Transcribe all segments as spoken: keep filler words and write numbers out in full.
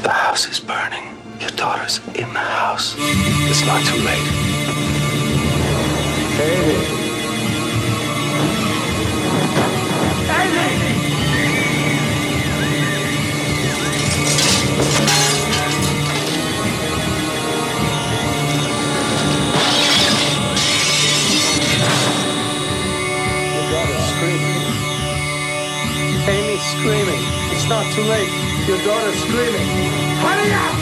The house is burning. Your daughter's in the house. It's not too late. Amy. Amy! Your daughter's screaming. Amy's screaming. It's not too late. Your daughter's screaming. Hurry up!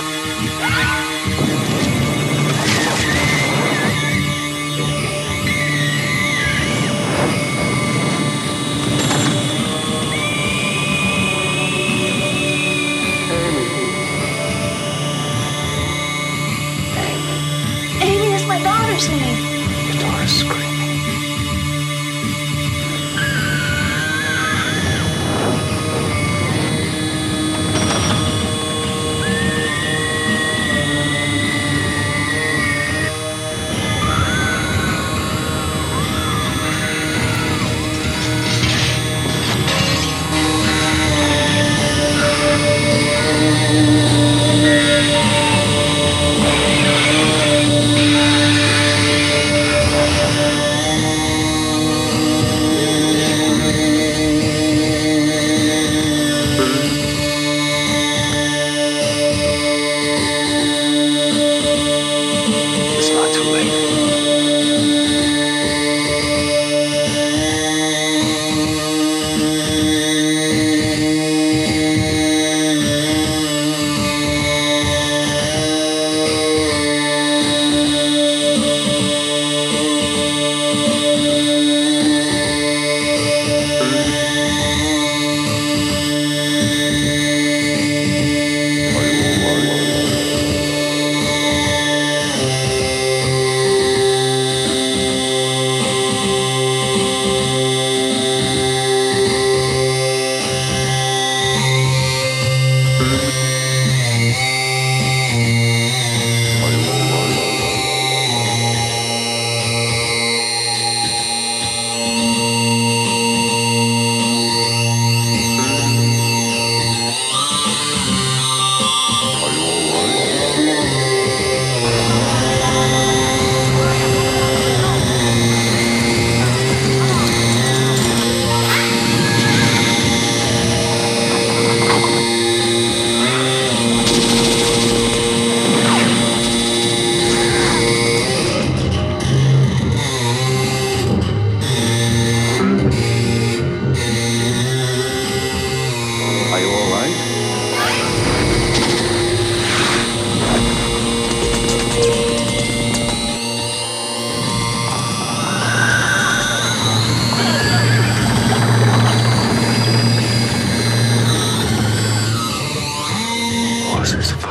Amy is my daughter's name. Your daughter's screaming. It's not too late. Are you all right? What is this?